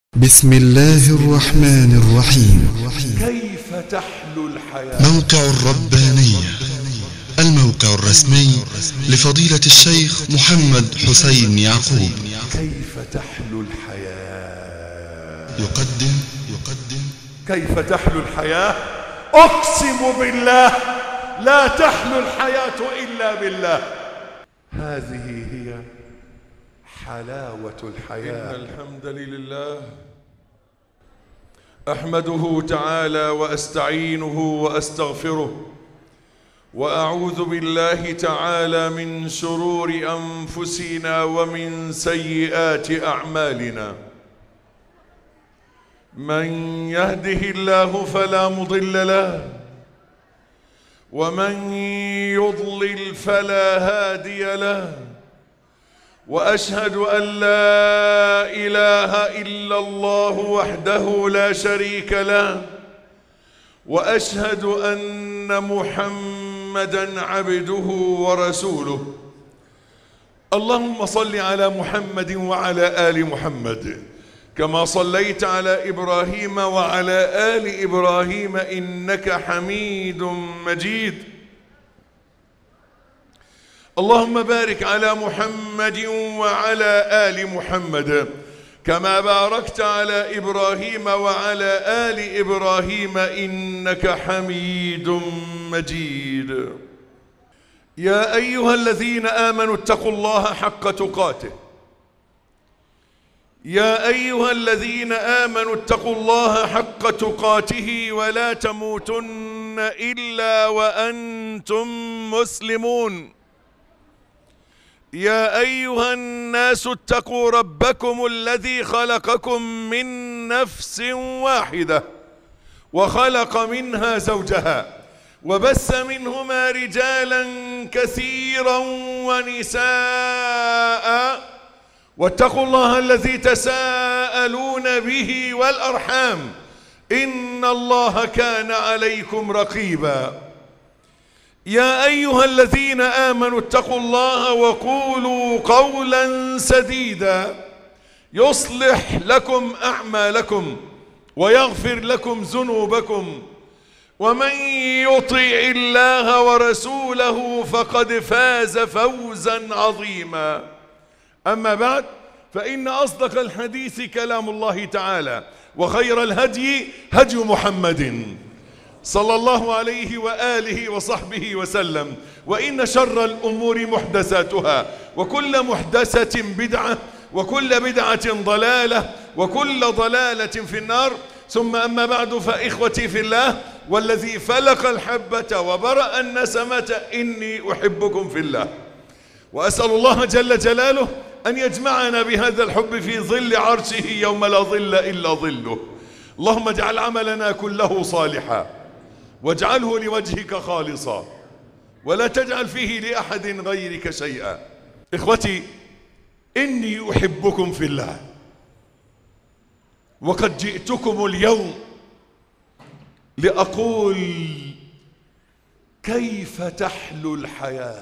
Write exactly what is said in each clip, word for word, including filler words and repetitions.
بسم الله الرحمن الرحيم. كيف تحلو الحياة؟ موقع الربانية، الموقع الرسمي لفضيلة الشيخ محمد حسين يعقوب. كيف تحلو الحياة؟ يقدم يقدم كيف تحلو الحياة؟ أقسم بالله لا تحلو الحياة إلا بالله. هذه هي حلاوة الحياة. إن الحمد لله أحمده تعالى وأستعينه وأستغفره، وأعوذ بالله تعالى من شرور أنفسنا ومن سيئات أعمالنا. من يهده الله فلا مضل له، ومن يضلل فلا هادي له، وأشهد أن لا إله إلا الله وحده لا شريك له، وأشهد أن محمدًا عبده ورسوله. اللهم صل على محمد وعلى آل محمد كما صليت على إبراهيم وعلى آل إبراهيم إنك حميد مجيد. اللهم بارك على محمد وعلى آل محمد كما باركت على إبراهيم وعلى آل إبراهيم إنك حميد مجيد. يا أيها الذين آمنوا اتقوا الله حق تقاته. يا أيها الذين آمنوا اتقوا الله حق تقاته ولا تموتن إلا وأنتم مسلمون. يا أيها الناس اتقوا ربكم الذي خلقكم من نفس واحدة وخلق منها زوجها وبث منهما رجالا كثيرا ونساء، واتقوا الله الذي تساءلون به والأرحام إن الله كان عليكم رقيبا. يا أيها الذين آمنوا اتقوا الله وقولوا قولا سديدا يصلح لكم أعمالكم ويغفر لكم ذنوبكم، ومن يطع الله ورسوله فقد فاز فوزا عظيما. أما بعد، فإن أصدق الحديث كلام الله تعالى، وخير الهدي هدي محمد صلى الله عليه وآله وصحبه وسلم، وإن شر الأمور محدثاتها، وكل محدثة بدعة، وكل بدعة ضلالة، وكل ضلالة في النار. ثم أما بعد، فإخوتي في الله والذي فلق الحبة وبرأ النسمة إني أحبكم في الله، وأسأل الله جل جلاله أن يجمعنا بهذا الحب في ظل عرشه يوم لا ظل إلا ظله. اللهم اجعل عملنا كله صالحا، واجعله لوجهك خالصا، ولا تجعل فيه لأحد غيرك شيئا. إخوتي، إني أحبكم في الله، وقد جئتكم اليوم لأقول كيف تحلو الحياة.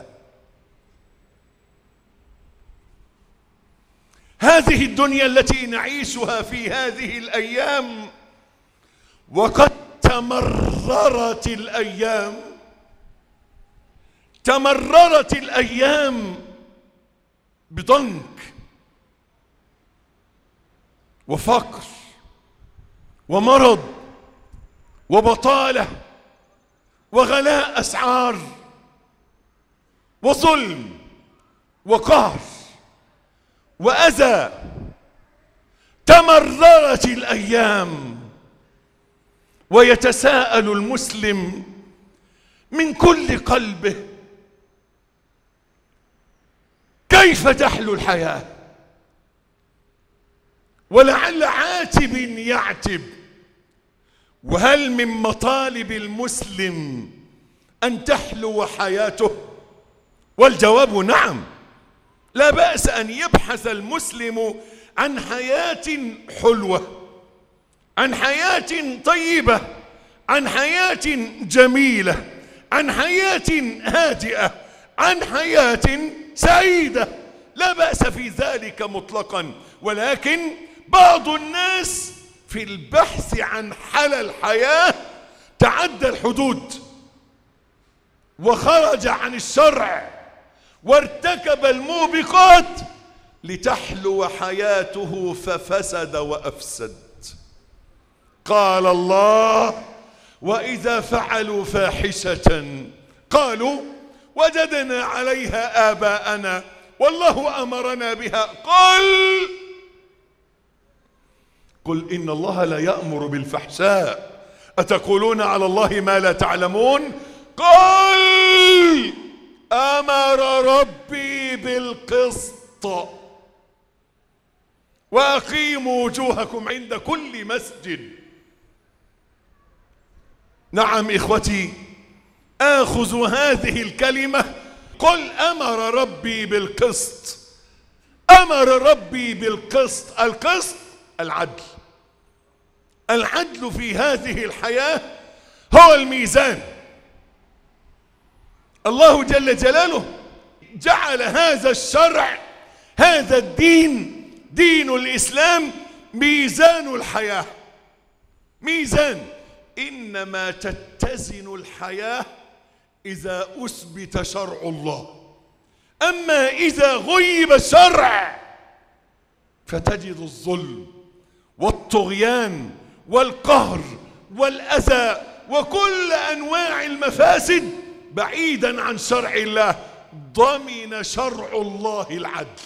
هذه الدنيا التي نعيشها في هذه الأيام، وقد تمررت الأيام تمررت الأيام بضنك وفقر ومرض وبطالة وغلاء أسعار وظلم وقهر وأذى. تمررت الأيام، ويتساءل المسلم من كل قلبه كيف تحلو الحياة. ولعل عاتب يعتب: وهل من مطالب المسلم أن تحلو حياته؟ والجواب نعم، لا بأس أن يبحث المسلم عن حياة حلوة، عن حياة طيبة، عن حياة جميلة، عن حياة هادئة، عن حياة سعيدة، لا بأس في ذلك مطلقا. ولكن بعض الناس في البحث عن حل الحياة تعدى الحدود وخرج عن الشرع وارتكب الموبقات لتحلو حياته ففسد وأفسد. قال الله: وإذا فعلوا فاحشة قالوا وجدنا عليها آباءنا والله أمرنا بها. قل قل إن الله لا يأمر بالفحشاء أتقولون على الله ما لا تعلمون. قل أمر ربي بالقسط وأقيموا وجوهكم عند كل مسجد. نعم إخوتي، آخذ هذه الكلمة. قل أمر ربي بالقسط. أمر ربي بالقسط. القسط العدل. العدل في هذه الحياة هو الميزان. الله جل جلاله جعل هذا الشرع، هذا الدين، دين الإسلام، ميزان الحياة. ميزان. إنما تتزن الحياة إذا أثبت شرع الله. أما إذا غيب الشرع فتجد الظلم والطغيان والقهر والأذى وكل أنواع المفاسد بعيدا عن شرع الله. ضمن شرع الله العدل.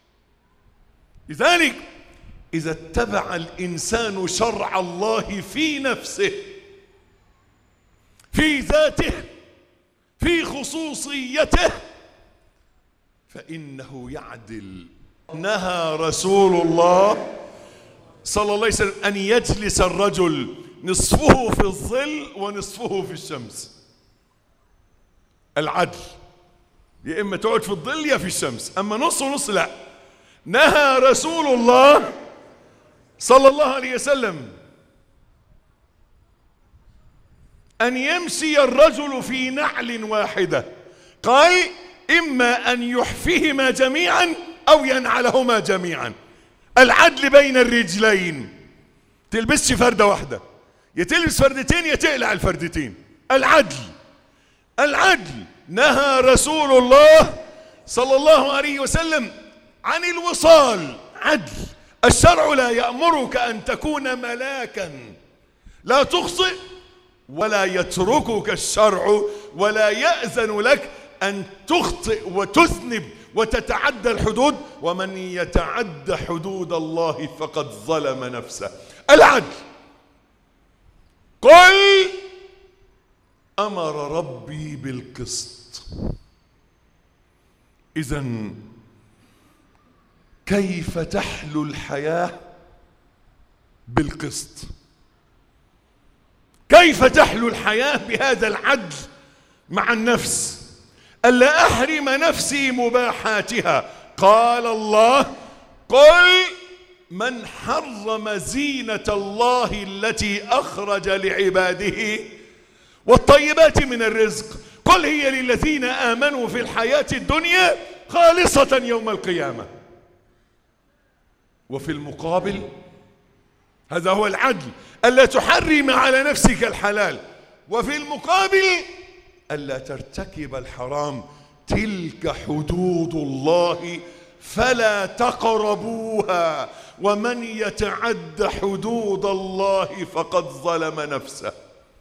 لذلك إذا اتبع الإنسان شرع الله في نفسه، في ذاته، في خصوصيته، فإنه يعدل. نهى رسول الله صلى الله عليه وسلم أن يجلس الرجل نصفه في الظل ونصفه في الشمس. العدل، يا إما تقعد في الظل يا في الشمس، أما نص ونص لا. نهى رسول الله صلى الله عليه وسلم أن يمشي الرجل في نعل واحدة. قال: إما أن يحفهما جميعا أو ينعلهما جميعا. العدل بين الرجلين. تلبسش فردة واحدة، يتلبس فردتين يتقلع الفردتين. العدل. العدل. نهى رسول الله صلى الله عليه وسلم عن الوصال. عدل. الشرع لا يأمرك أن تكون ملاكا لا تخطئ، ولا يتركك الشرع ولا يأذن لك أن تخطئ وتذنب وتتعدى الحدود. ومن يتعدى حدود الله فقد ظلم نفسه. العدل. قل أمر ربي بالقسط. إذن كيف تحلو الحياة بالقسط؟ كيف تحلو الحياة بهذا العدل مع النفس؟ ألا أحرم نفسي مباحاتها. قال الله: قل من حرم زينة الله التي أخرج لعباده والطيبات من الرزق قل هي للذين آمنوا في الحياة الدنيا خالصة يوم القيامة. وفي المقابل هذا هو العدل، ألا تحرم على نفسك الحلال، وفي المقابل ألا ترتكب الحرام. تلك حدود الله فلا تقربوها ومن يتعد حدود الله فقد ظلم نفسه.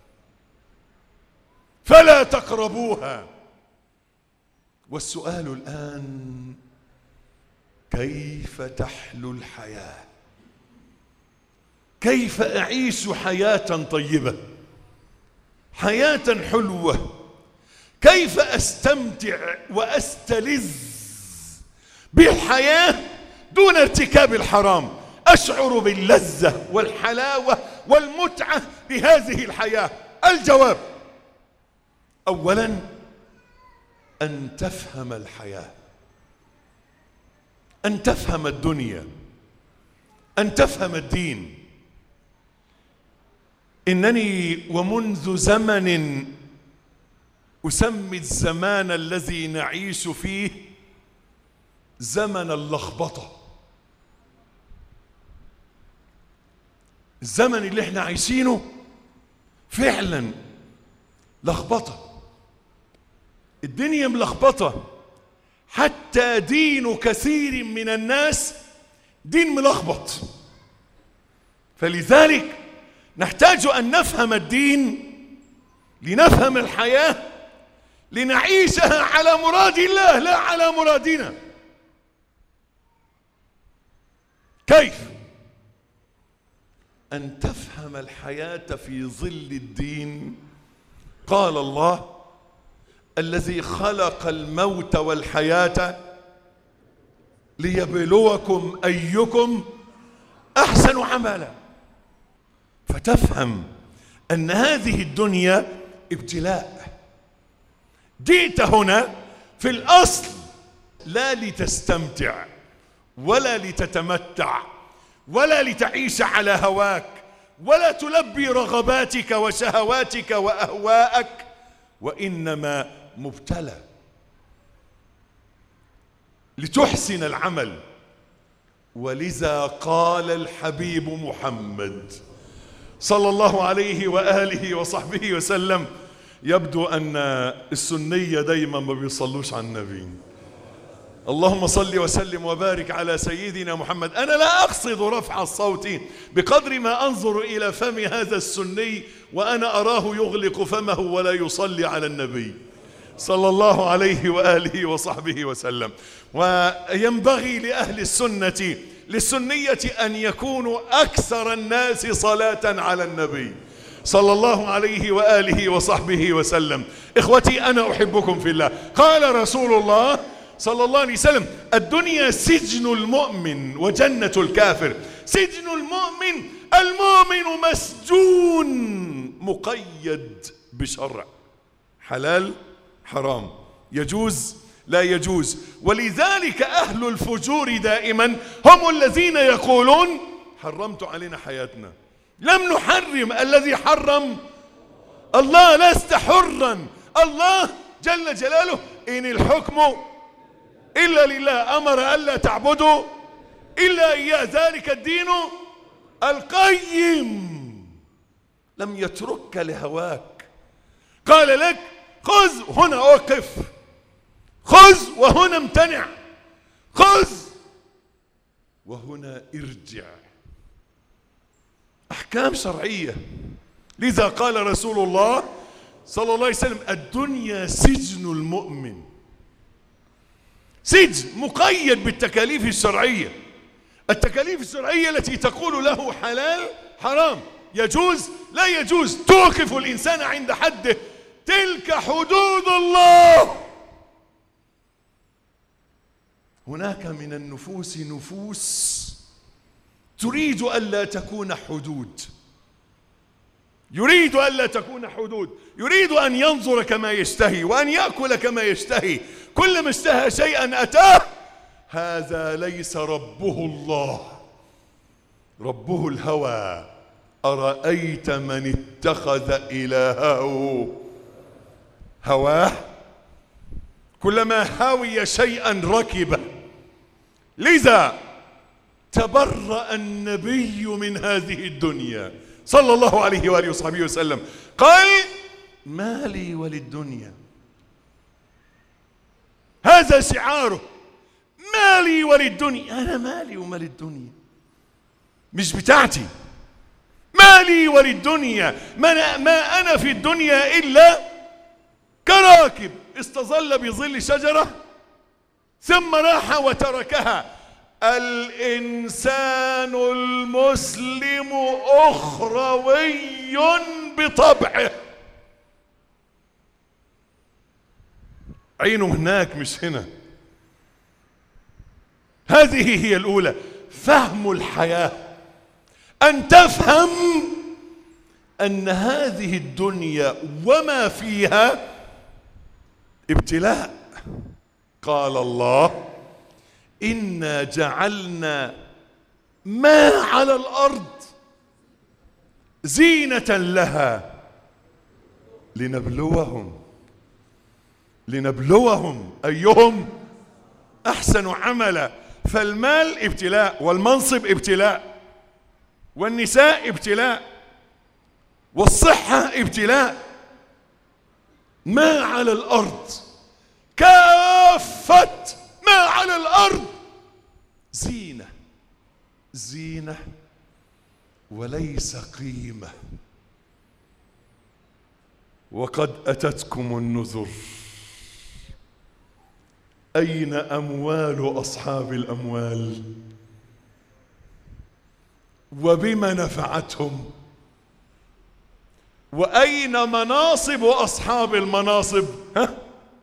فلا تقربوها. والسؤال الآن: كيف تحلو الحياة؟ كيف أعيش حياة طيبة، حياة حلوة؟ كيف أستمتع وأستلذ بالحياة دون ارتكاب الحرام؟ أشعر باللذة والحلاوة والمتعة بهذه الحياة. الجواب: أولا أن تفهم الحياة، أن تفهم الدنيا، أن تفهم الدين. إنني ومنذ زمن أسمي الزمان الذي نعيش فيه زمن اللخبطة. الزمن اللي احنا عايشينه فعلا لخبطة، الدنيا ملخبطة، حتى دين كثير من الناس دين ملخبط. فلذلك نحتاج أن نفهم الدين لنفهم الحياة، لنعيشها على مراد الله لا على مرادنا. كيف؟ أن تفهم الحياة في ظل الدين. قال الله: الذي خلق الموت والحياة ليبلوكم أيكم أحسن عملا. فتفهم أن هذه الدنيا ابتلاء. جئت هنا في الأصل لا لتستمتع ولا لتتمتع ولا لتعيش على هواك ولا تلبي رغباتك وشهواتك وأهواءك، وإنما مبتلى لتحسن العمل. ولذا قال الحبيب محمد صلى الله عليه وآله وصحبه وسلم، يبدو أن السنية دايما ما بيصلوش على النبي. اللهم صل وسلم وبارك على سيدنا محمد. أنا لا أقصد رفع الصوت بقدر ما أنظر إلى فم هذا السني وأنا أراه يغلق فمه ولا يصلي على النبي صلى الله عليه وآله وصحبه وسلم. وينبغي لأهل السنة للسنية أن يكونوا أكثر الناس صلاة على النبي صلى الله عليه وآله وصحبه وسلم. إخوتي، أنا أحبكم في الله. قال رسول الله صلى الله عليه وسلم: الدنيا سجن المؤمن وجنة الكافر. سجن المؤمن، المؤمن مسجون مقيد بشرع، حلال حرام، يجوز لا يجوز. ولذلك أهل الفجور دائما هم الذين يقولون: حرمت علينا حياتنا، لم نحرم، الذي حرم الله، لست حرا. الله جل جلاله إن الحكم إلا لله، أمر ألا تعبدوا إلا إياه، ذلك الدين القيم. لم يترك لهواك، قال لك: خذ هنا أوقف، خذ وهنا امتنع، خذ وهنا ارجع. أحكام شرعية. لذا قال رسول الله صلى الله عليه وسلم: الدنيا سجن المؤمن. سجن مقيد بالتكاليف الشرعية، التكاليف الشرعية التي تقول له حلال حرام، يجوز لا يجوز، توقف الإنسان عند حده. تلك حدود الله. هناك من النفوس نفوس تريد ألا تكون حدود، يريد ألا تكون حدود، يريد أن ينظر كما يشتهي وأن يأكل كما يشتهي، كلما اشتهى شيئا أتاه. هذا ليس ربه الله، ربه الهوى. أرأيت من اتخذ إلهه هواه، كلما هاوي شيئا ركبه. لذا تبرأ النبي من هذه الدنيا صلى الله عليه وآله وصحبه وسلم. قال: ما لي وللدنيا. هذا شعاره، ما لي وللدنيا. أنا مالي ومال الدنيا، مش بتاعتي. ما لي وللدنيا، ما أنا, ما أنا في الدنيا إلا كراكب استظل بظل شجرة ثم راح وتركها. الإنسان المسلم أخروي بطبعه، عينه هناك مش هنا. هذه هي الأولى، فهم الحياة، أن تفهم أن هذه الدنيا وما فيها ابتلاء. قال الله: إنا جعلنا ما على الأرض زينة لها لنبلوهم لنبلوهم أيهم أحسن عملا. فالمال ابتلاء، والمنصب ابتلاء، والنساء ابتلاء، والصحة ابتلاء. ما على الأرض كافة ما على الأرض زينة زينة وليس قيمة. وقد أتتكم النذر. أين أموال أصحاب الأموال؟ وبما نفعتهم؟ وأين مناصب أصحاب المناصب؟ ها؟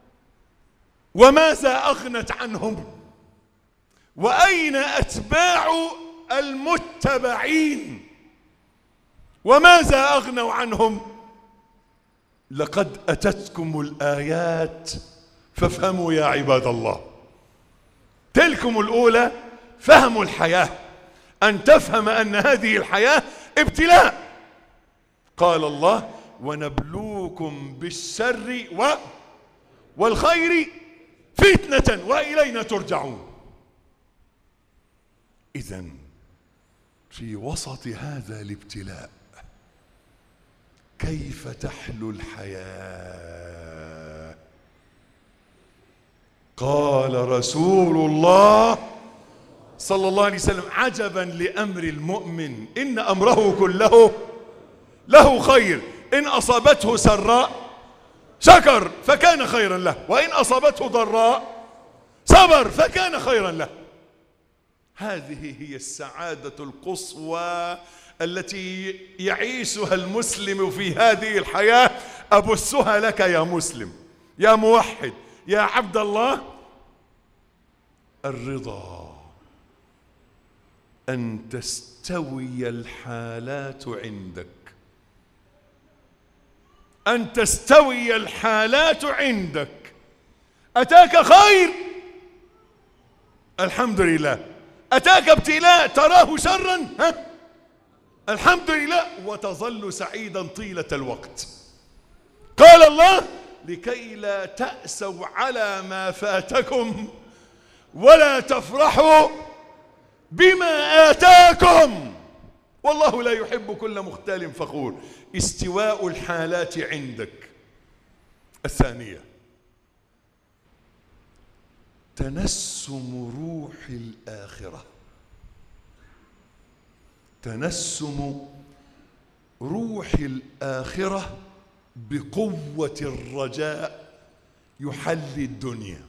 وماذا أغنت عنهم؟ وأين أتباع المتبعين؟ وماذا أغنوا عنهم؟ لقد أتتكم الآيات فافهموا يا عباد الله. تلكم الأولى فهم الحياة، أن تفهم أن هذه الحياة ابتلاء. قال الله: ونبلوكم بالشر و والخير فتنة وإلينا ترجعون. إذن في وسط هذا الابتلاء كيف تحلو الحياة؟ قال رسول الله صلى الله عليه وسلم: عجبا لأمر المؤمن إن أمره كله له خير، إن أصابته سراء شكر فكان خيرا له، وإن أصابته ضراء صبر فكان خيرا له. هذه هي السعادة القصوى التي يعيشها المسلم في هذه الحياة. أبثها لك يا مسلم، يا موحد، يا عبد الله: الرضا، أن تستوي الحالات عندك، أن تستوي الحالات عندك. أتاك خير الحمد لله، أتاك ابتلاء تراه شرا ها الحمد لله، وتظل سعيدا طيلة الوقت. قال الله: لكي لا تأسوا على ما فاتكم ولا تفرحوا بما آتاكم والله لا يحب كل مختال فخور. استواء الحالات عندك. الثانية: تنسم روح الآخرة. تنسم روح الآخرة بقوة الرجاء يحلي الدنيا.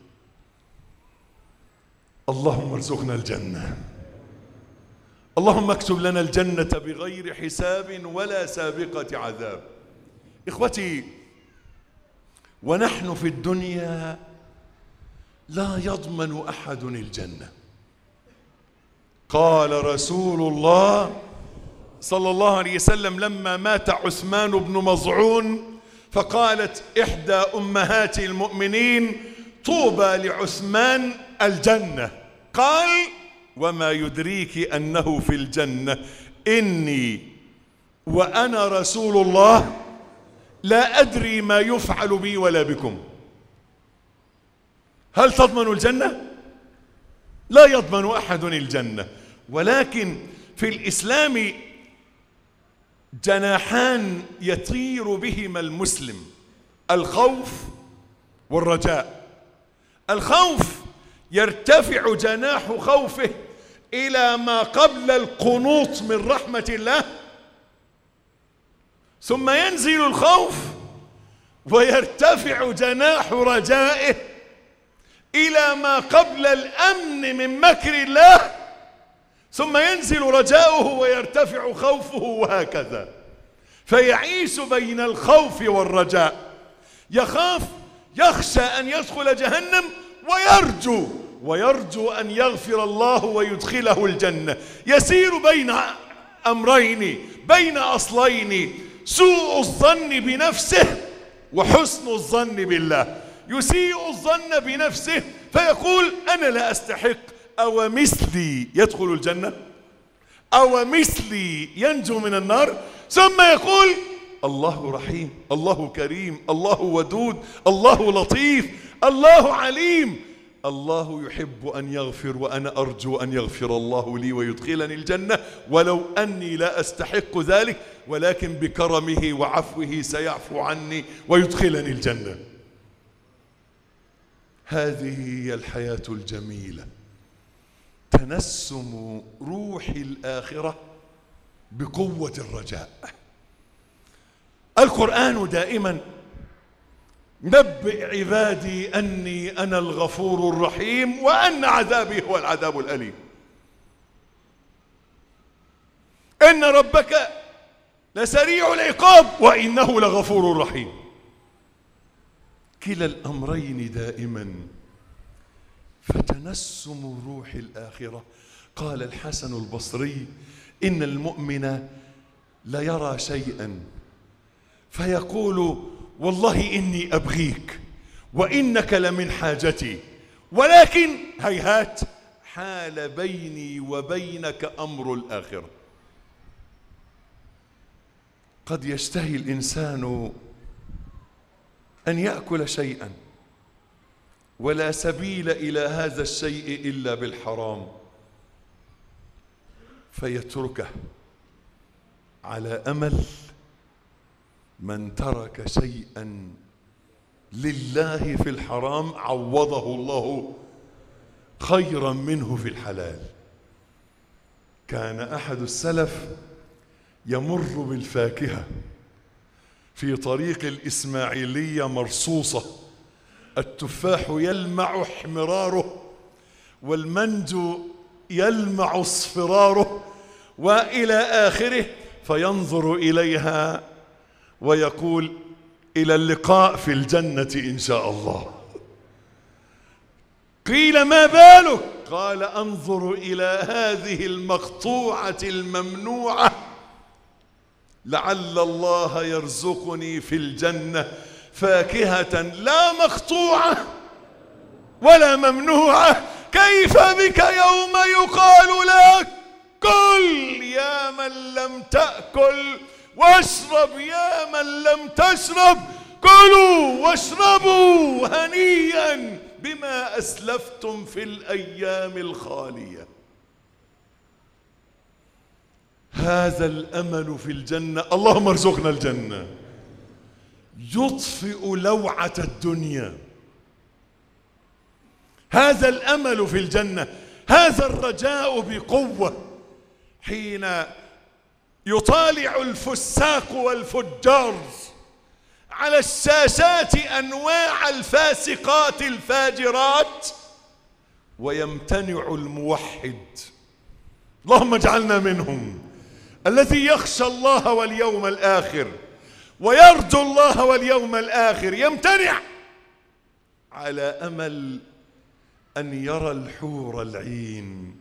اللهم ارزقنا الجنة، اللهم اكتب لنا الجنة بغير حساب ولا سابقة عذاب. إخوتي، ونحن في الدنيا لا يضمن أحد الجنة. قال رسول الله صلى الله عليه وسلم لما مات عثمان بن مظعون، فقالت إحدى أمهات المؤمنين: طوبى لعثمان الجنة. قال: وما يدريك أنه في الجنة؟ إني وأنا رسول الله لا أدري ما يفعل بي ولا بكم. هل تضمن الجنة؟ لا يضمن أحد الجنة. ولكن في الإسلام جناحان يطير بهما المسلم: الخوف والرجاء. الخوف يرتفع جناح خوفه إلى ما قبل القنوط من رحمة الله، ثم ينزل الخوف ويرتفع جناح رجائه إلى ما قبل الأمن من مكر الله، ثم ينزل رجاؤه ويرتفع خوفه، وهكذا. فيعيش بين الخوف والرجاء. يخاف، يخشى أن يدخل جهنم، ويرجو ويرجو أن يغفر الله ويدخله الجنة. يسير بين أمرين، بين أصلين: سوء الظن بنفسه وحسن الظن بالله. يسيء الظن بنفسه فيقول: أنا لا أستحق، أو مثلي يدخل الجنة، أو مثلي ينجو من النار. ثم يقول: الله رحيم، الله كريم، الله ودود، الله لطيف، الله عليم. الله يحب أن يغفر وأنا أرجو أن يغفر الله لي ويدخلني الجنة ولو أني لا أستحق ذلك، ولكن بكرمه وعفوه سيعفو عني ويدخلني الجنة. هذه هي الحياة الجميلة، تنسم روح الآخرة بقوة الرجاء. القرآن دائما نبئ عبادي أني أنا الغفور الرحيم وأن عذابي هو العذاب الأليم. إن ربك لسريع العقاب وإنه لغفور رحيم. كلا الأمرين دائما، فتنسم روح الآخرة. قال الحسن البصري: إن المؤمن ليرى شيئا فيقول: والله إني أبغيك وإنك لمن حاجتي، ولكن هيهات حال بيني وبينك أمر الآخرة. قد يشتهي الإنسان أن يأكل شيئا ولا سبيل إلى هذا الشيء إلا بالحرام، فيتركه على أمل من ترك شيئا لله في الحرام عوضه الله خيرا منه في الحلال. كان أحد السلف يمر بالفاكهة في طريق الإسماعيلية مرصوصة، التفاح يلمع احمراره والمنجو يلمع اصفراره وإلى آخره، فينظر إليها ويقول: إلى اللقاء في الجنة إن شاء الله. قيل: ما بالك؟ قال: أنظر إلى هذه المقطوعة الممنوعة لعل الله يرزقني في الجنة فاكهة لا مقطوعة ولا ممنوعة. كيف بك يوم يقال لك كل يا من لم تأكل، واشرب يا من لم تشرب، كلوا واشربوا هنيئا بما أسلفتم في الأيام الخالية. هذا الأمل في الجنة، اللهم ارزقنا الجنة، يطفئ لوعة الدنيا. هذا الأمل في الجنة، هذا الرجاء بقوة. حين يطالع الفساق والفجار على الشاشات أنواع الفاسقات الفاجرات ويمتنع الموحد، اللهم اجعلنا منهم، الذي يخشى الله واليوم الآخر ويرجو الله واليوم الآخر، يمتنع على أمل أن يرى الحور العين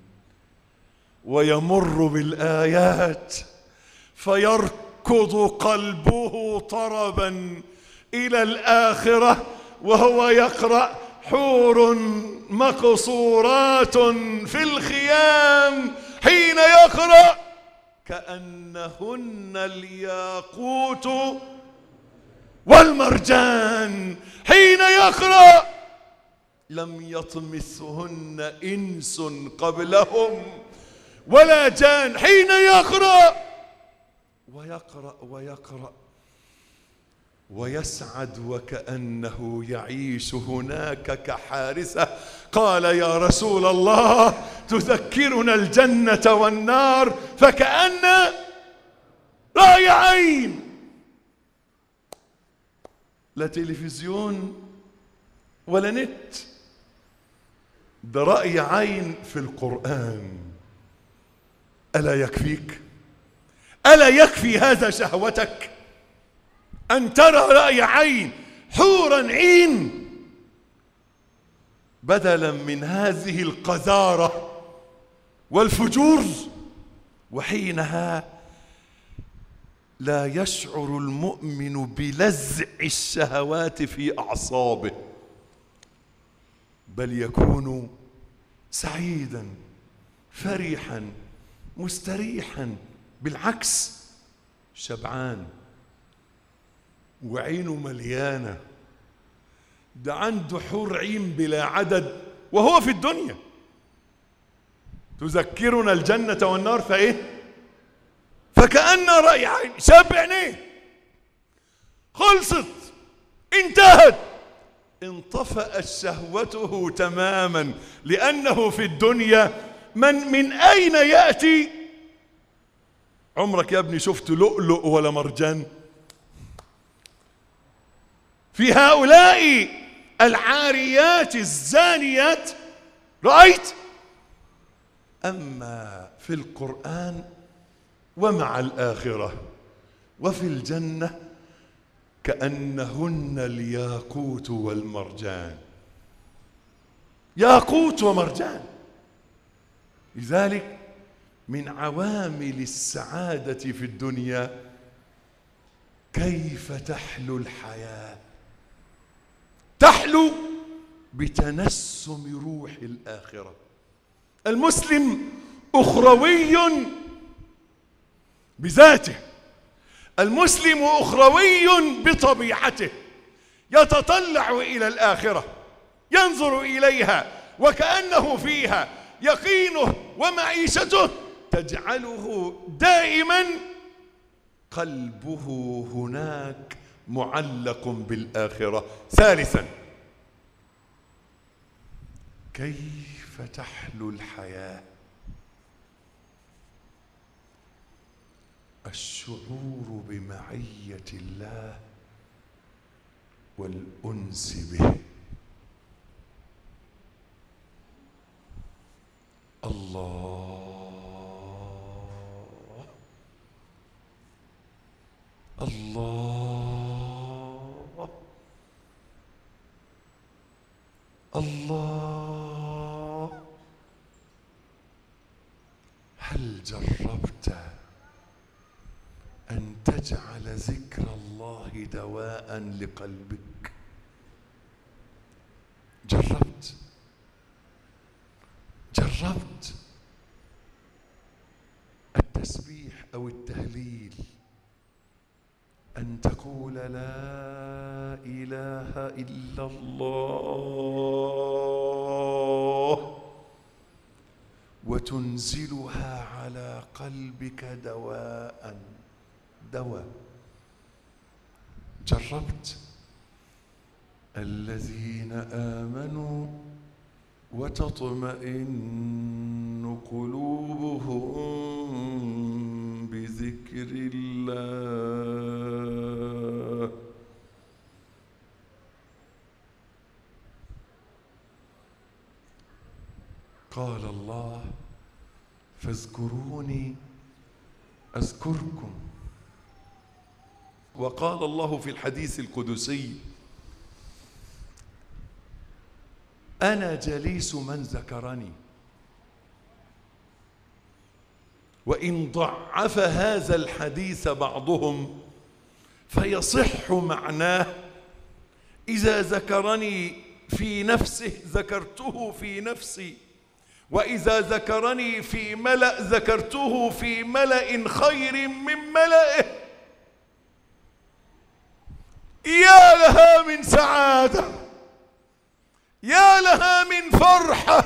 ويمر بالآيات فيركض قلبه طربا إلى الآخرة وهو يقرأ: حور مقصورات في الخيام، حين يقرأ كأنهن الياقوت والمرجان، حين يقرأ لم يطمثهن إنس قبلهم ولا جان، حين يقرأ ويقرأ ويقرأ ويسعد وكأنه يعيش هناك كحارثة. قال: يا رسول الله تذكرنا الجنة والنار فكأن رأي عين. لا تلفزيون ولا نت، ده رأي عين في القرآن. ألا يكفيك؟ ألا يكفي هذا شهوتك أن ترى رأي عين حورا عين بدلا من هذه القذارة والفجور؟ وحينها لا يشعر المؤمن بلزع الشهوات في أعصابه، بل يكون سعيدا فرحا مستريحا، بالعكس شبعان وعينه مليانة. ده عنده حور عين بلا عدد وهو في الدنيا. تذكرنا الجنة والنار فإيه؟ فكأن رأي عين، شاب عينيه، خلصت، انتهت، انطفأت شهوته تماما، لأنه في الدنيا من من أين يأتي؟ عمرك يا ابني شفت لؤلؤ ولا مرجان؟ في هؤلاء العاريات الزانيات رأيت؟ أما في القرآن ومع الآخرة وفي الجنة كأنهن الياقوت والمرجان، ياقوت ومرجان. لذلك من عوامل السعادة في الدنيا كيف تحلو الحياة، تحلو بتنسم روح الآخرة. المسلم أخروي بذاته، المسلم أخروي بطبيعته، يتطلع إلى الآخرة، ينظر إليها وكأنه فيها، يقينه ومعيشته تجعله دائما قلبه هناك معلق بالآخرة. ثالثا، كيف تحلو الحياة؟ الشعور بمعية الله والأنس به. الله الله الله. هل جربت أن تجعل ذكر الله دواء لقلبك؟ جربت جربت التسبيح أو التهليل، أن تقول لا إله إلا الله وتنزلها على قلبك دواء دواء. جربت الذين آمنوا وتطمئن قلوبهم بذكر الله. قال الله فاذكروني أذكركم. وقال الله في الحديث القدسي أنا جليس من ذكرني. وإن ضعف هذا الحديث بعضهم فيصح معناه إذا ذكرني في نفسه ذكرته في نفسي، وإذا ذكرني في ملأ ذكرته في ملأ خير من ملئه. يا لها من سعادة، يا لها من فرحة،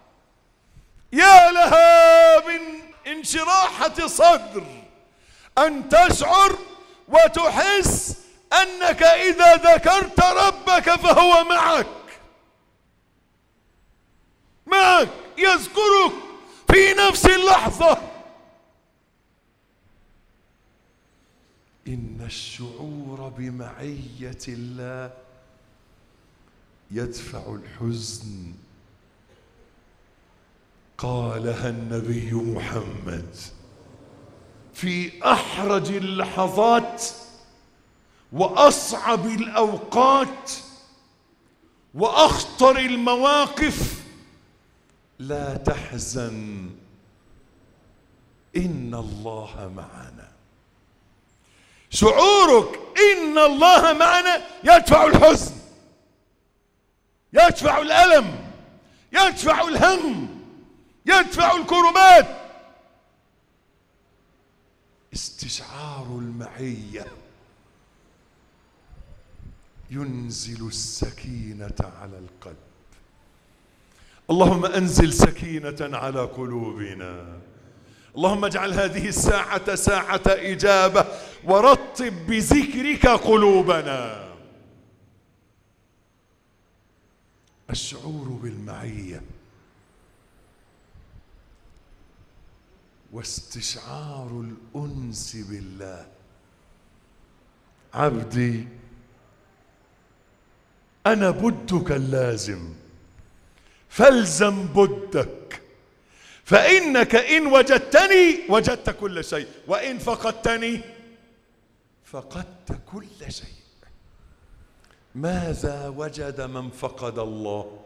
يا لها من انشراحة صدر، أن تشعر وتحس أنك إذا ذكرت ربك فهو معك معك يذكرك في نفس اللحظة. إن الشعور بمعية الله يدفع الحزن. قالها النبي محمد في أحرج اللحظات وأصعب الأوقات وأخطر المواقف: لا تحزن إن الله معنا. شعورك إن الله معنا يدفع الحزن، يدفع الألم، يدفع الهم، يدفع الكربات. استشعار المعية ينزل السكينة على القلب. اللهم أنزل سكينة على قلوبنا. اللهم اجعل هذه الساعة ساعة إجابة، ورطب بذكرك قلوبنا. الشعور بالمعية واستشعار الأنس بالله. عبدي أنا بدك اللازم فالزم بدك، فإنك إن وجدتني وجدت كل شيء، وإن فقدتني فقدت كل شيء. ماذا وجد من فقد الله؟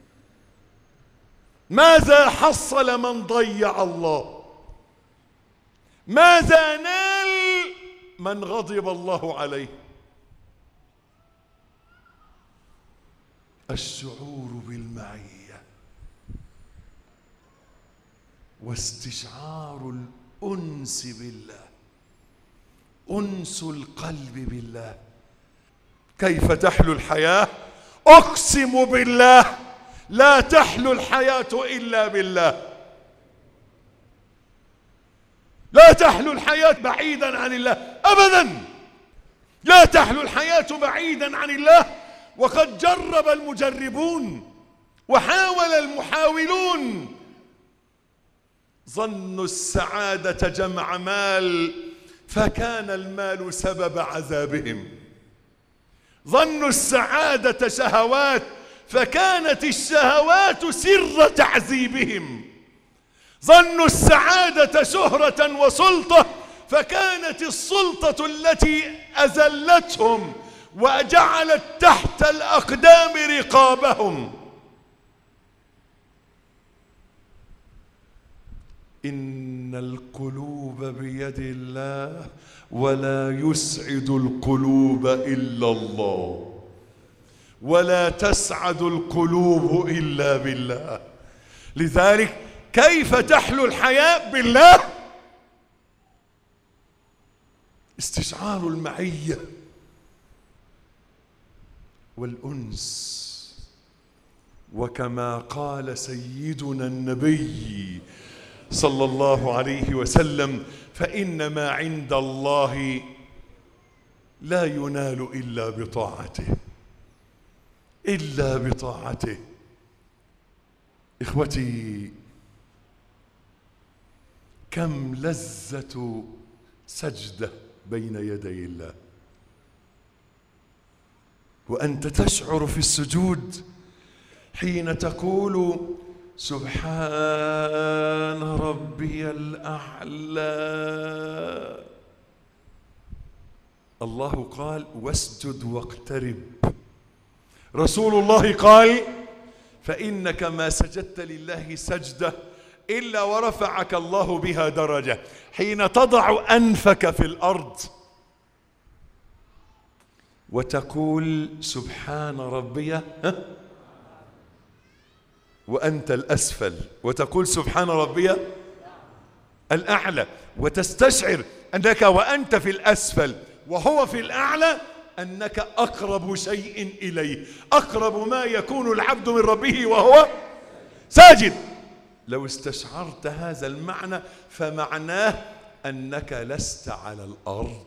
ماذا حصل من ضيع الله؟ ماذا نال من غضب الله عليه؟ الشعور بالمعية واستشعار الأنس بالله، أنس القلب بالله. كيف تحلو الحياة؟ أقسم بالله لا تحلو الحياة إلا بالله. لا تحلو الحياة بعيدا عن الله أبدا. لا تحلو الحياة بعيدا عن الله. وقد جرب المجربون وحاول المحاولون. ظنوا السعادة جمع مال فكان المال سبب عذابهم. ظنوا السعادة شهوات فكانت الشهوات سر تعذيبهم. ظنوا السعادة شهرة وسلطة فكانت السلطة التي أذلتهم وجعلت تحت الأقدام رقابهم. إن القلوب بيد الله ولا يسعد القلوب إلا الله، ولا تسعد القلوب إلا بالله. لذلك كيف تحلو الحياة؟ بالله. استشعار المعية والأنس. وكما قال سيدنا النبي صلى الله عليه وسلم: فإن ما عند الله لا ينال إلا بطاعته، إلا بطاعته. إخوتي، كم لذة سجدة بين يدي الله، وأنت تشعر في السجود حين تقول: سبحان ربي الأعلى. الله قال: واسجد واقترب. رسول الله قال: فإنك ما سجدت لله سجدة إلا ورفعك الله بها درجة. حين تضع أنفك في الأرض وتقول سبحان ربي وأنت الأسفل، وتقول سبحان ربي الأعلى، وتستشعر أنك وأنت في الأسفل وهو في الأعلى أنك أقرب شيء إليه، أقرب ما يكون العبد من ربه وهو ساجد. لو استشعرت هذا المعنى فمعناه أنك لست على الأرض،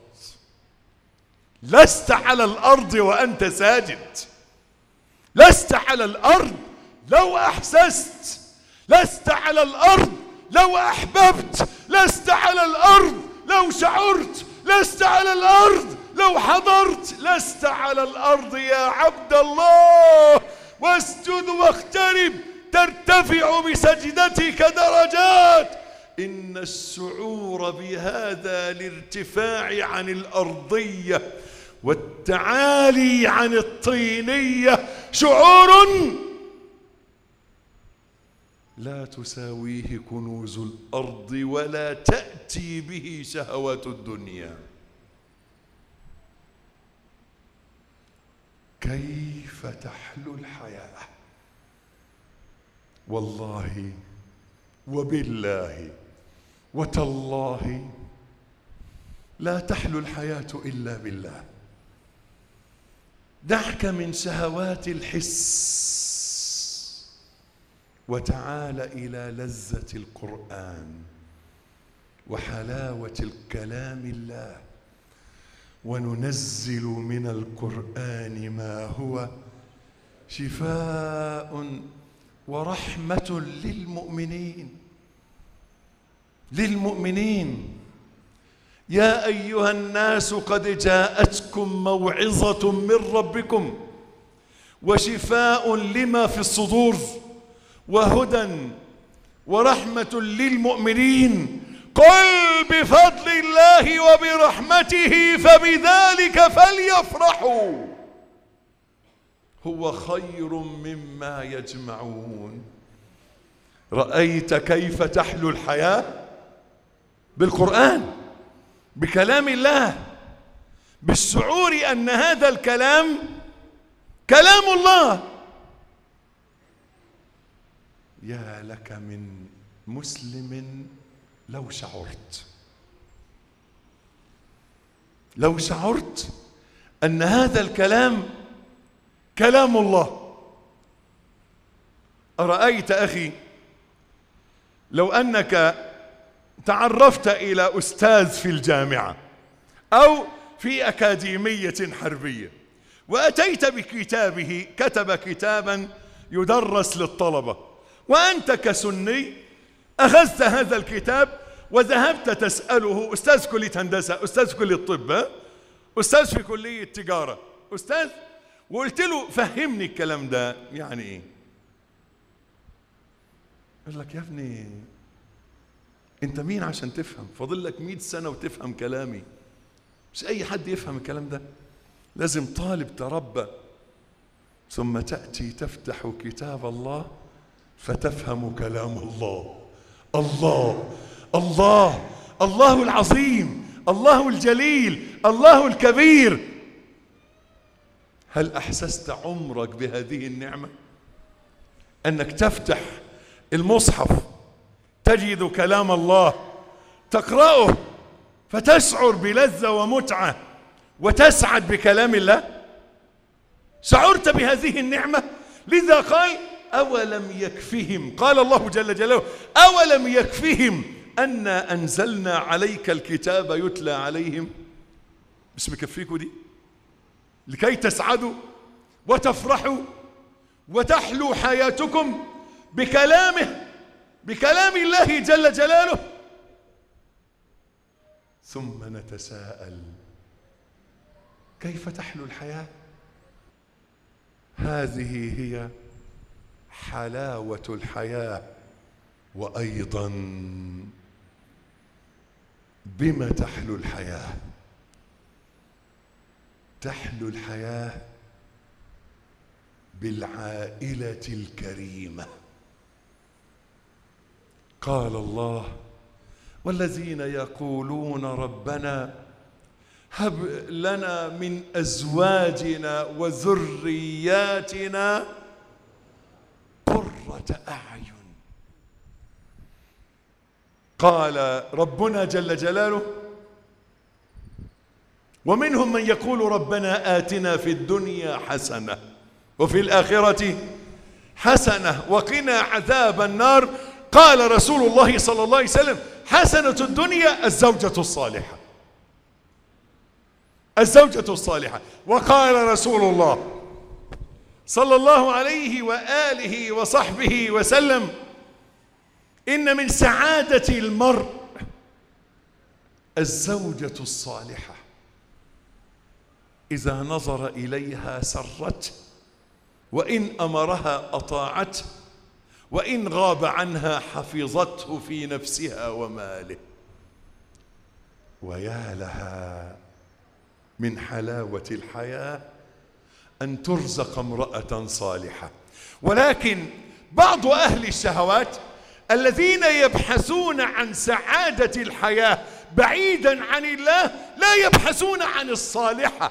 لست على الأرض وأنت ساجد، لست على الأرض لو أحسست، لست على الأرض لو أحببت، لست على الأرض لو شعرت، لست على الأرض لو حضرت، لست على الأرض يا عبد الله. واسجد واقترب ترتفع بسجدتك درجات. إن الشعور بهذا الارتفاع عن الأرضية والتعالي عن الطينية شعور لا تساويه كنوز الأرض ولا تأتي به شهوات الدنيا. كيف تحلو الحياة؟ والله وبالله وتالله لا تحلو الحياة إلا بالله. دعك من شهوات الحس وتعال إلى لذة القرآن وحلاوة الكلام الله. وننزل من القرآن ما هو شفاء ورحمة للمؤمنين للمؤمنين يا أيها الناس قد جاءتكم موعظة من ربكم وشفاء لما في الصدور وهدى ورحمة للمؤمنين. قل بفضل الله وبرحمته فبذلك فليفرحوا هو خير مما يجمعون. رأيت كيف تحلو الحياة؟ بالقرآن، بكلام الله، بالشعور أن هذا الكلام كلام الله. يا لك من مسلم لو شعرت لو شعرت أن هذا الكلام كلام الله. أرأيت أخي لو أنك تعرفت إلى أستاذ في الجامعة أو في أكاديمية حربية وأتيت بكتابه، كتب كتابا يدرس للطلبة، وأنت كسني أخذت هذا الكتاب وذهبت تسأله أستاذ كلية هندسة، أستاذ كلية طب، أستاذ في كلية تجارة، أستاذ، وقلت له فهمني الكلام ده يعني إيه؟ قال لك يا ابني أنت مين عشان تفهم؟ فاضل لك مئة سنة وتفهم كلامي. مش أي حد يفهم الكلام ده، لازم طالب تربى. ثم تأتي تفتح كتاب الله فتفهم كلام الله. الله الله الله العظيم، الله الجليل، الله الكبير. هل أحسست عمرك بهذه النعمة؟ أنك تفتح المصحف تجد كلام الله، تقرأه فتشعر بلذة ومتعة وتسعد بكلام الله. شعرت بهذه النعمة؟ لذا قال أولم يكفهم، قال الله جل جلاله أولم يكفهم أنا أنزلنا عليك الكتاب يتلى عليهم. مش مكفيكوا دي لكي تسعدوا وتفرحوا وتحلو حياتكم بكلامه، بكلام الله جل جلاله؟ ثم نتساءل كيف تحلو الحياة؟ هذه هي حلاوة الحياة. وأيضا بما تحلو الحياة؟ تحلو الحياة بالعائلة الكريمة. قال الله والذين يقولون ربنا هب لنا من أزواجنا وذرياتنا قرة أعين. قال ربنا جل جلاله ومنهم من يقول ربنا آتنا في الدنيا حسنة وفي الآخرة حسنة وقنا عذاب النار. قال رسول الله صلى الله عليه وسلم حسنة الدنيا الزوجة الصالحة، الزوجة الصالحة. وقال رسول الله صلى الله عليه وآله وصحبه وسلم إن من سعادة المرء الزوجة الصالحة، إذا نظر إليها سرته، وإن أمرها أطاعته، وإن غاب عنها حفظته في نفسها وماله. ويا لها من حلاوة الحياة أن ترزق امرأة صالحة. ولكن بعض أهل الشهوات الذين يبحثون عن سعادة الحياة بعيدا عن الله لا يبحثون عن الصالحة،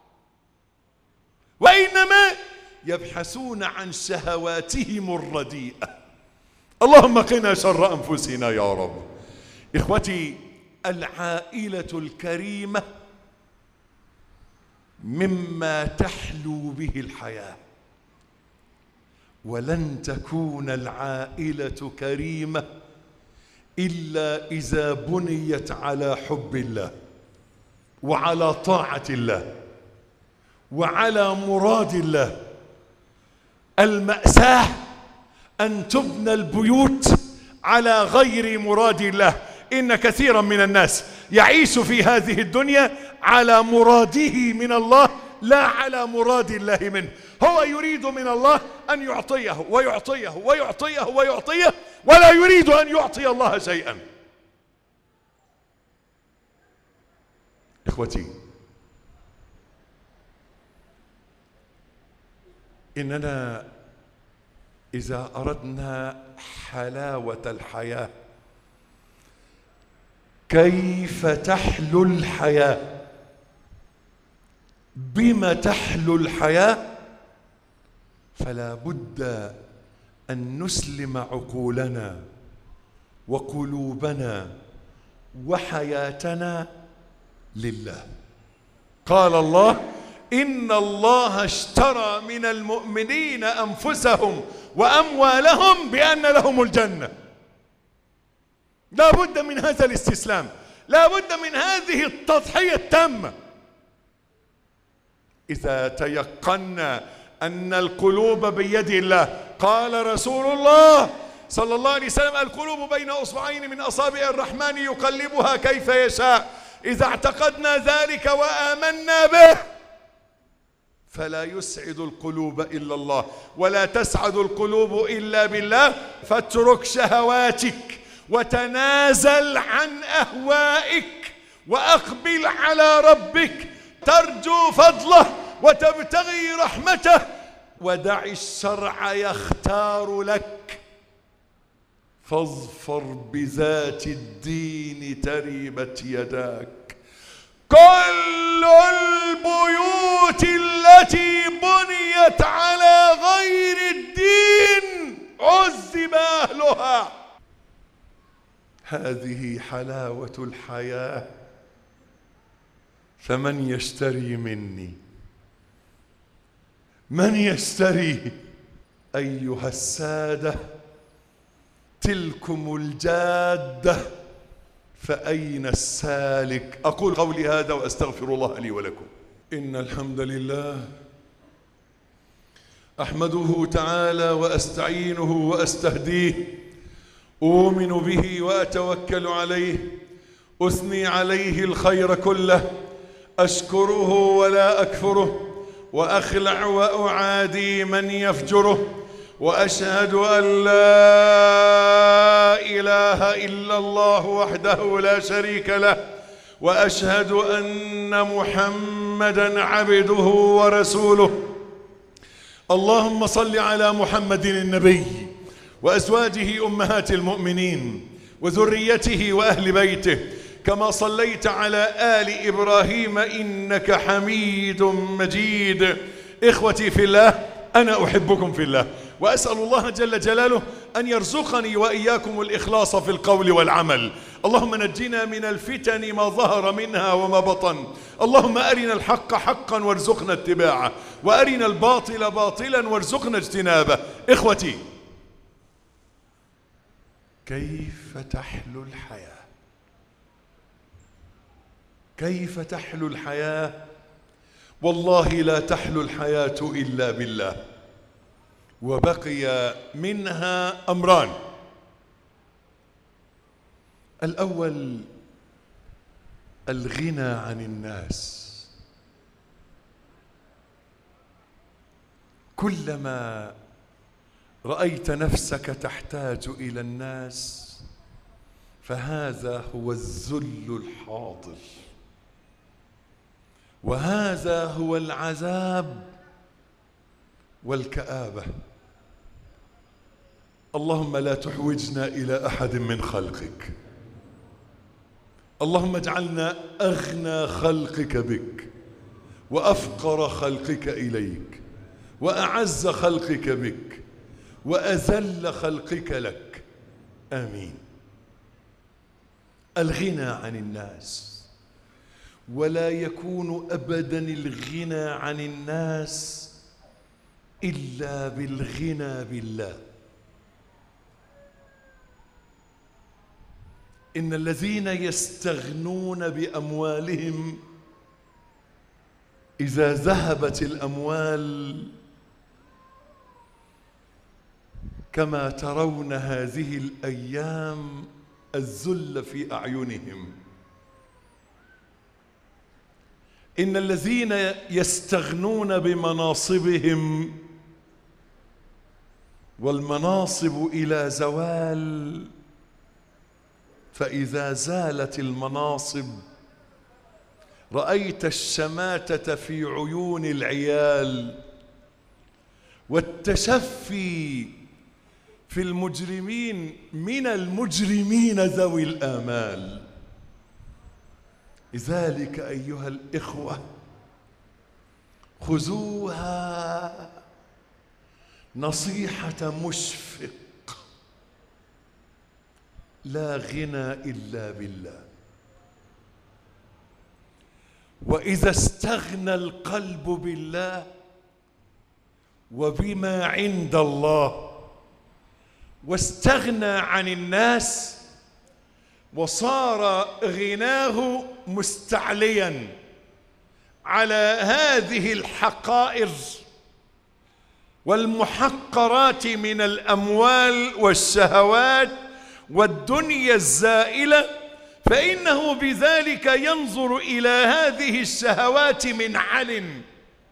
وإنما يبحثون عن شهواتهم الرديئة. اللهم قنا شر أنفسنا يا رب. إخوتي، العائلة الكريمة مما تحلو به الحياة. ولن تكون العائلة كريمة إلا إذا بنيت على حب الله وعلى طاعة الله وعلى مراد الله. المأساة أن تبنى البيوت على غير مراد الله. إن كثيرا من الناس يعيش في هذه الدنيا على مراده من الله لا على مراد الله منه. هو يريد من الله أن يعطيه ويعطيه ويعطيه ويعطيه ولا يريد أن يعطي الله شيئا. إخوتي، إننا إذا أردنا حلاوة الحياة، كيف تحلو الحياة؟ بما تحلو الحياة؟ فلا بد أن نسلم عقولنا وقلوبنا وحياتنا لله. قال الله: إن الله اشترى من المؤمنين أنفسهم وأموالهم بأن لهم الجنة. لا بد من هذا الاستسلام، لا بد من هذه التضحية التامة. إذا تيقنا أن القلوب بيد الله، قال رسول الله صلى الله عليه وسلم: القلوب بين أصبعين من أصابع الرحمن يقلبها كيف يشاء. إذا اعتقدنا ذلك وآمنا به فلا يسعد القلوب إلا الله، ولا تسعد القلوب إلا بالله. فاترك شهواتك وتنازل عن أهوائك وأقبل على ربك، ترجو فضله وتبتغي رحمته، ودع الشرع يختار لك. فاظفر بذات الدين تربت يداك. كل البيوت التي بنيت على غير الدين عذب أهلها. هذه حلاوة الحياة، فمن يشتري مني؟ من يشتري؟ أيها السادة، تلكم الجادة، فأين السالك؟ أقول قولي هذا وأستغفر الله لي ولكم. إن الحمد لله أحمده تعالى وأستعينه وأستهديه، أؤمن به وأتوكل عليه، أثني عليه الخير كله، أشكره ولا أكفره، وأخلع وأعادي من يفجره، وأشهد أن لا إله إلا الله وحده لا شريك له، وأشهد أن محمدًا عبده ورسوله. اللهم صل على محمد النبي وأزواجه أمهات المؤمنين وذريته وأهل بيته، كما صليت على آل إبراهيم إنك حميد مجيد. إخوتي في الله، أنا أحبكم في الله، وأسأل الله جل جلاله أن يرزقني وإياكم الإخلاص في القول والعمل. اللهم نجنا من الفتن ما ظهر منها وما بطن. اللهم أرنا الحق حقا وارزقنا اتباعه، وأرنا الباطل باطلا وارزقنا اجتنابه. إخوتي، كيف تحلو الحياة؟ كيف تحلو الحياة؟ والله لا تحلو الحياة إلا بالله. وبقي منها أمران. الأول الغنى عن الناس. كلما رأيت نفسك تحتاج إلى الناس فهذا هو الذل الحاضر، وهذا هو العذاب والكآبة. اللهم لا تحوجنا إلى أحد من خلقك. اللهم اجعلنا أغنى خلقك بك، وأفقر خلقك إليك، وأعز خلقك بك، وأذل خلقك لك. آمين. الغنى عن الناس. ولا يكون أبدا الغنى عن الناس إلا بالغنى بالله. إن الذين يستغنون بأموالهم إذا ذهبت الأموال كما ترون هذه الأيام الذل في أعينهم. إن الذين يستغنون بمناصبهم والمناصب إلى زوال، فإذا زالت المناصب رأيت الشماتة في عيون العيال والتشفي في المجرمين من المجرمين ذوي الآمال. لذلك أيها الإخوة خذوها نصيحة مشفق: لا غنى إلا بالله. وإذا استغنى القلب بالله وبما عند الله واستغنى عن الناس وصار غناه مستعليا على هذه الحقائر والمحقرات من الأموال والشهوات والدنيا الزائلة، فإنه بذلك ينظر إلى هذه الشهوات من علم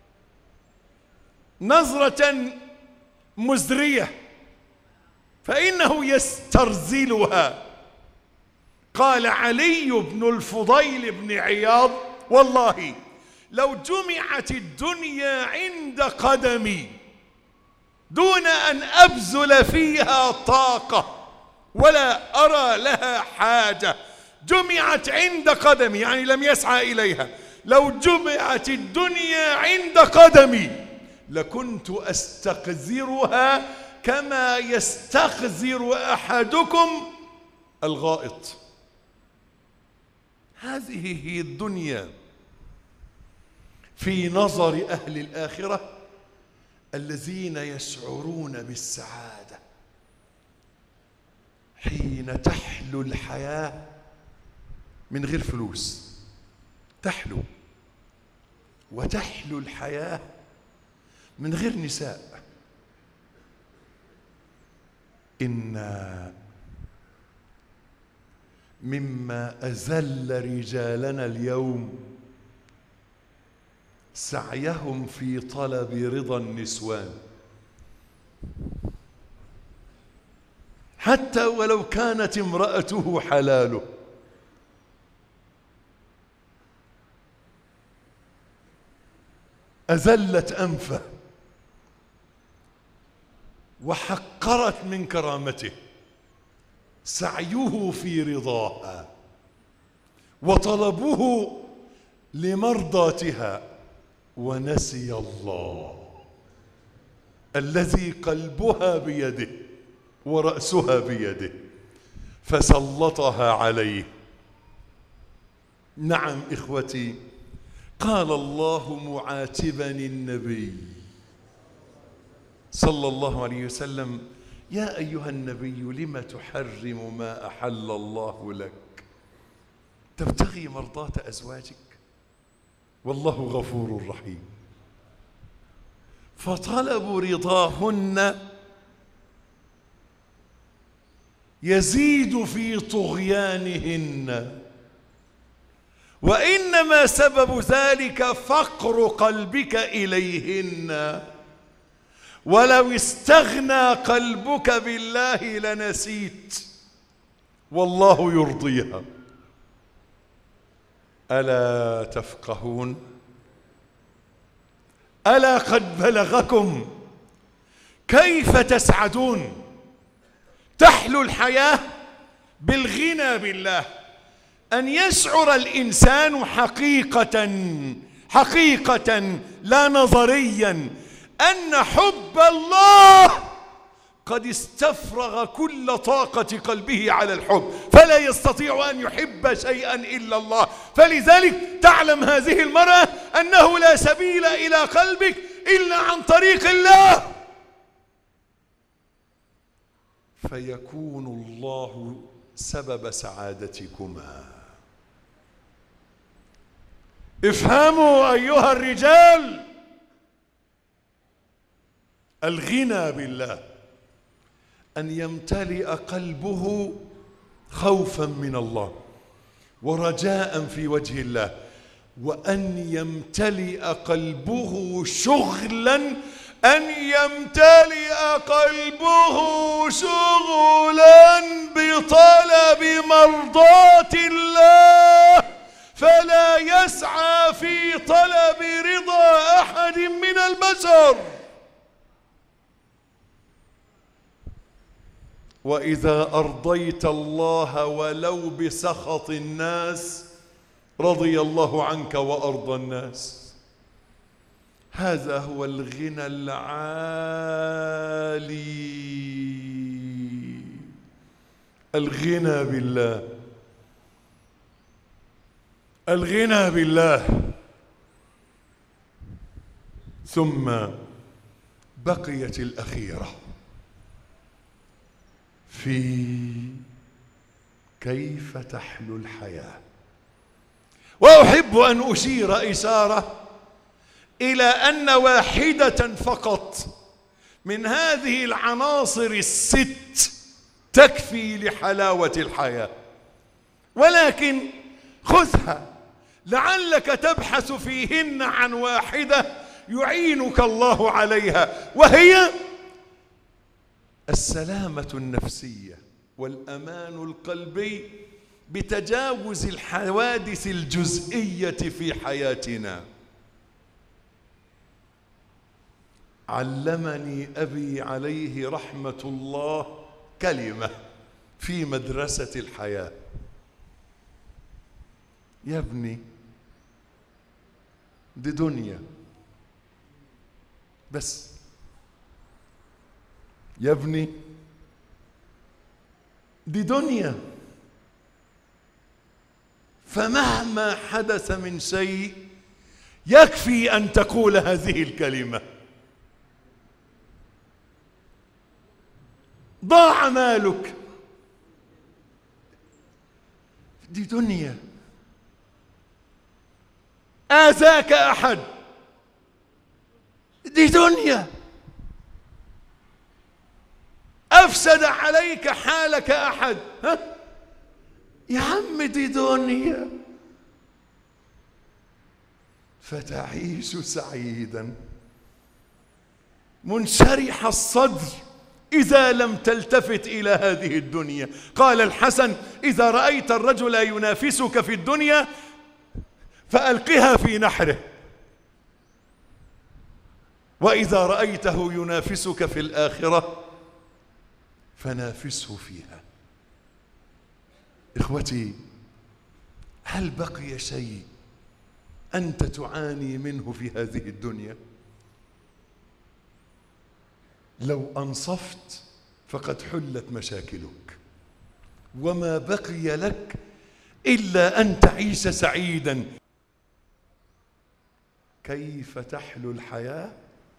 نظرة مزرية، فإنه يسترذلها. قال علي بن الفضيل بن عياض: والله لو جمعت الدنيا عند قدمي دون أن أبذل فيها طاقة ولا أرى لها حاجة، جمعت عند قدمي يعني لم يسعى إليها، لو جمعت الدنيا عند قدمي لكنت أستقذرها كما يستقذر أحدكم الغائط. هذه هي الدنيا في نظر أهل الآخرة الذين يشعرون بالسعادة حين تحلو الحياة من غير فلوس. تحلو وتحلو الحياة من غير نساء. إن مما أذل رجالنا اليوم سعيهم في طلب رضا النسوان، حتى ولو كانت امرأته حلاله. أذلت أنفه وحقرت من كرامته، سعيه في رضاها وطلبه لمرضاتها، ونسي الله الذي قلبها بيده ورأسها بيده فسلطها عليه. نعم إخوتي، قال الله معاتبا النبي صلى الله عليه وسلم: يا أيها النبي لم تحرم ما أحل الله لك تبتغي مرضاة أزواجك والله غفور رحيم. فطلب رضاهن يزيد في طغيانهن، وإنما سبب ذلك فقر قلبك إليهن. ولو استغنى قلبك بالله لنسيت والله يرضيها. ألا تفقهون؟ ألا قد بلغكم كيف تسعدون؟ تحلو الحياة بالغنى بالله، أن يشعر الإنسان حقيقة حقيقة لا نظريا أن حب الله قد استفرغ كل طاقة قلبه على الحب، فلا يستطيع أن يحب شيئا إلا الله. فلذلك تعلم هذه المرأة أنه لا سبيل إلى قلبك إلا عن طريق الله، فيكون الله سبب سعادتكما. افهموا أيها الرجال، الغنى بالله أن يمتلئ قلبه خوفا من الله ورجاء في وجه الله، وأن يمتلئ قلبه شغلا، أن يمتلئ قلبه شغلا بطلب مرضاة الله، فلا يسعى في طلب رضا أحد من البشر. وإذا أرضيت الله ولو بسخط الناس رضي الله عنك وأرضى الناس. هذا هو الغنى العالي، الغنى بالله، الغنى بالله. ثم بقيت الأخيرة في كيف تحلو الحياة. وأحب أن أشير إشارة إلى أن واحدة فقط من هذه العناصر الست تكفي لحلاوة الحياة، ولكن خذها لعلك تبحث فيهن عن واحدة يعينك الله عليها، وهي السلامة النفسية والأمان القلبي بتجاوز الحوادث الجزئية في حياتنا. علمني أبي عليه رحمة الله كلمة في مدرسة الحياة: يا ابني دي دنيا بس، يا ابني دي دنيا، فمهما حدث من شيء يكفي أن تقول هذه الكلمة. ضاع مالك، دي دنيا. آذاك أحد، دي دنيا. أفسد عليك حالك أحد، ها؟ يا عم دي دنيا. فتعيش سعيدا منشرح الصدر إذا لم تلتفت إلى هذه الدنيا. قال الحسن: إذا رأيت الرجل ينافسك في الدنيا فألقها في نحره، وإذا رأيته ينافسك في الآخرة فنافسه فيها. إخوتي، هل بقي شيء أنت تعاني منه في هذه الدنيا؟ لو أنصفت فقد حلت مشاكلك، وما بقي لك إلا أن تعيش سعيدا. كيف تحلو الحياة؟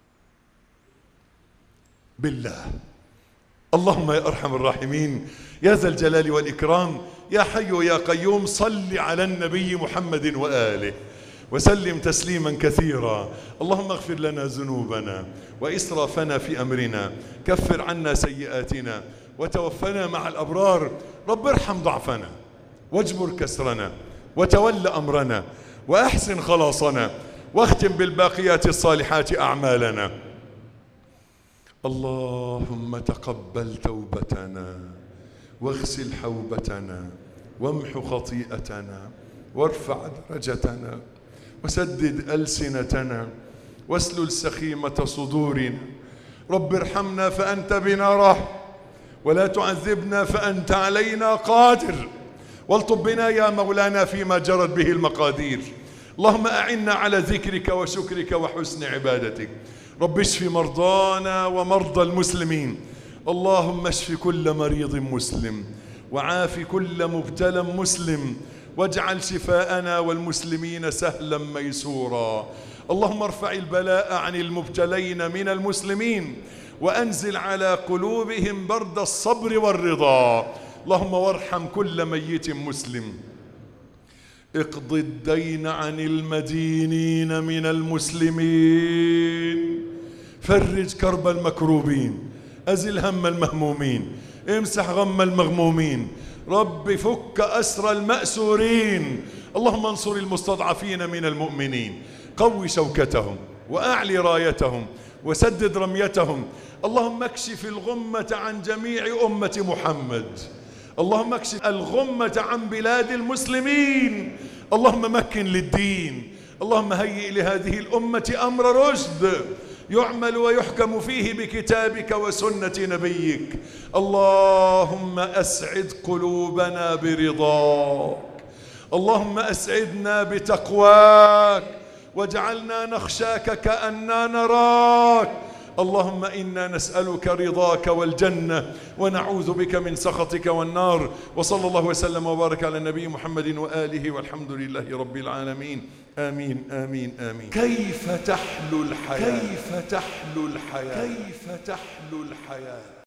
بالله. اللهم يا أرحم الراحمين يا ذا الجلال والإكرام يا حي يا قيوم، صل على النبي محمد وآله وسلم تسليما كثيرا. اللهم اغفر لنا ذنوبنا وإسرافنا في أمرنا، كفر عنا سيئاتنا وتوفنا مع الأبرار. رب ارحم ضعفنا واجبر كسرنا وتول أمرنا وأحسن خلاصنا، واختم بالباقيات الصالحات أعمالنا. اللهم تقبل توبتنا واغسل حوبتنا وامح خطيئتنا وارفع درجتنا وسدد ألسنتنا واسلل سخيمة صدورنا. رب ارحمنا فأنت بنا راحم، ولا تعذبنا فأنت علينا قادر، والطب بنا يا مولانا فيما جرت به المقادير. اللهم أعنا على ذكرك وشكرك وحسن عبادتك. رب اشف مرضانا ومرضى المسلمين. اللهم اشف كل مريض مسلم، وعاف كل مبتلى مسلم، واجعل شفاءنا والمسلمين سهلا ميسورا. اللهم ارفع البلاء عن المبتلين من المسلمين وأنزل على قلوبهم برد الصبر والرضا. اللهم وارحم كل ميت مسلم. اقض الدين عن المدينين من المسلمين، فرج كرب المكروبين، أزل هم المهمومين، امسح غم المغمومين، رب فك أسر المأسورين. اللهم انصر المستضعفين من المؤمنين، قوي شوكتهم وأعلي رايتهم وسدد رميتهم. اللهم اكشف الغمة عن جميع أمة محمد. اللهم اكشف الغمة عن بلاد المسلمين. اللهم مكن للدين. اللهم هيئ لهذه الأمة أمر رشد يعمل ويحكم فيه بكتابك وسنة نبيك. اللهم أسعد قلوبنا برضاك، اللهم أسعدنا بتقواك، واجعلنا نخشاك كأننا نراك. اللهم إنا نسألك رضاك والجنة ونعوذ بك من سخطك والنار. وصلى الله وسلم وبارك على النبي محمد وآله والحمد لله رب العالمين. آمين آمين آمين. كيف تحلو الحياة؟ كيف تحلو الحياة؟ كيف تحلو الحياة؟